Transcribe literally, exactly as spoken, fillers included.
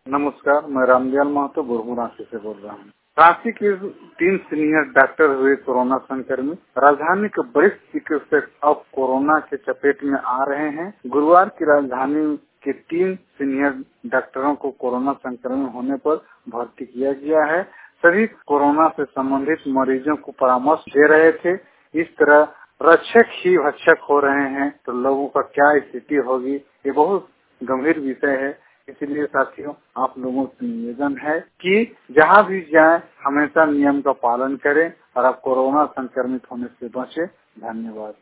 नमस्कार, मैं रामदयाल महतो बुरहू रांची से बोल रहा हूँ। रांची के तीन सीनियर डॉक्टर हुए कोरोना संक्रमित। राजधानी के वरिष्ठ चिकित्सक अब कोरोना के चपेट में आ रहे हैं। गुरुवार की राजधानी के तीन सीनियर डॉक्टरों को कोरोना संक्रमण होने पर भर्ती किया गया है। सभी कोरोना से संबंधित मरीजों को परामर्श दे रहे थे। इस तरह रक्षक ही भक्षक हो रहे हैं तो लोगों का क्या स्थिति होगी, ये बहुत गंभीर विषय है। इसलिए साथियों, आप लोगों से निवेदन है कि जहाँ भी जाएं हमेशा नियम का पालन करें और आप कोरोना संक्रमित होने से बचें। धन्यवाद।